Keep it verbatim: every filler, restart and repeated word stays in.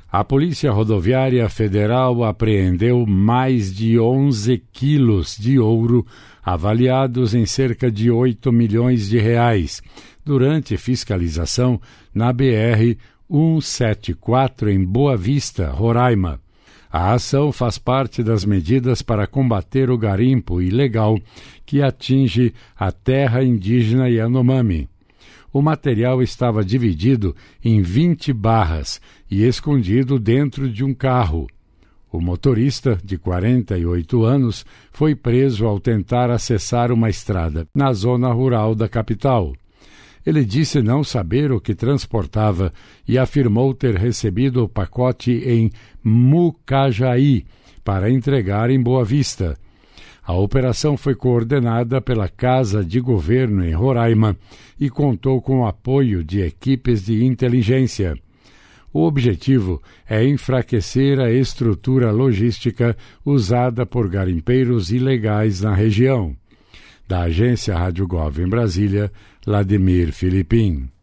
A Polícia Rodoviária Federal apreendeu mais de onze quilos de ouro, avaliados em cerca de oito milhões de reais, durante fiscalização na B R cento e setenta e quatro em Boa Vista, Roraima. A ação faz parte das medidas para combater o garimpo ilegal que atinge a terra indígena Yanomami. O material estava dividido em vinte barras e escondido dentro de um carro. O motorista, de quarenta e oito anos, foi preso ao tentar acessar uma estrada na zona rural da capital. Ele disse não saber o que transportava e afirmou ter recebido o pacote em Mucajaí para entregar em Boa Vista. A operação foi coordenada pela Casa de Governo em Roraima e contou com o apoio de equipes de inteligência. O objetivo é enfraquecer a estrutura logística usada por garimpeiros ilegais na região. Da agência Rádio Gov em Brasília, Vladimir Filipim.